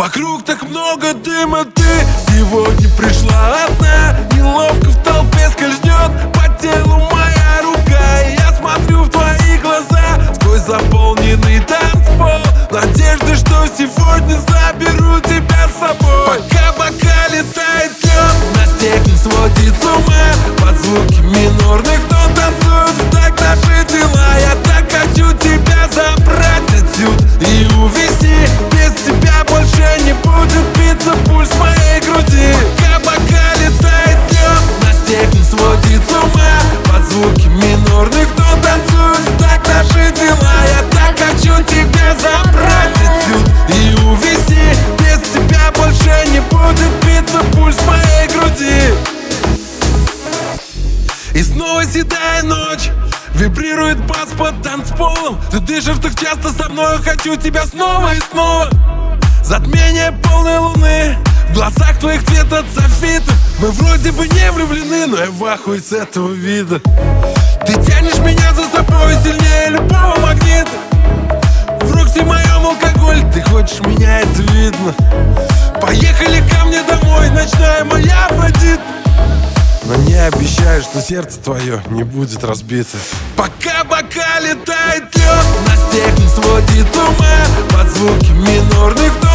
Вокруг так много дыма, ты сегодня пришла одна. Неловко в толпе скользнет по телу моя рука. И я смотрю в твои глаза сквозь заполненный танцпол. Надежда, что сегодня заберу тебя с собой. Пока бока летает лед, нас техник сводит с ума. Под звуки минорных нот танцуют в такт наши тела. Я так хочу тебя забрать отсюда и увезти. Без тебя больше не будет биться пульс в моей груди. Пока бока летает лед, нас техник сводит с ума. Под звуки минорных нот танцуют в такт наши тела. Я так хочу тебя забрать отсюда и увезти. Без тебя больше не будет биться пульс в моей груди. И снова седая ночь, вибрирует бас под танцполом. Ты дышишь так часто со мной, хочу тебя снова и снова. Затмение полной луны, в глазах твоих цвет от софитов. Мы вроде бы не влюблены, но я в ахуе с этого вида. Ты тянешь меня за собой сильнее любого магнита. В руксе моем алкоголь, ты хочешь меня, это видно. Поехали ко мне домой, ночная моя Афродита. Но не обещаю, что сердце твое не будет разбито. Пока бока летает лед, нас техник сводит с ума. Под звуки минорных нот